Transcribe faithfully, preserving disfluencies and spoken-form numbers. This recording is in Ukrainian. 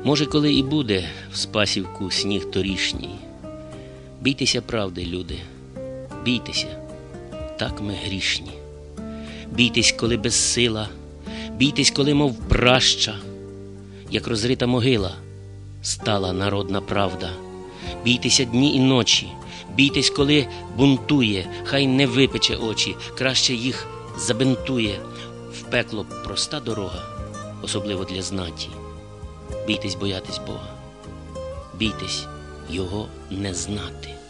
Може, коли і буде в Спасівку сніг торішній. Бійтеся правди, люди, бійтеся, так ми грішні. Бійтесь, коли безсила, бійтесь, коли мов праща, як розрита могила, стала народна правда. Бійтеся дні і ночі, бійтесь, коли бунтує, хай не випече очі, краще їх забинтує. В пекло проста дорога, особливо для знаті. Бійтесь боятись Бога, бійтесь його не знати.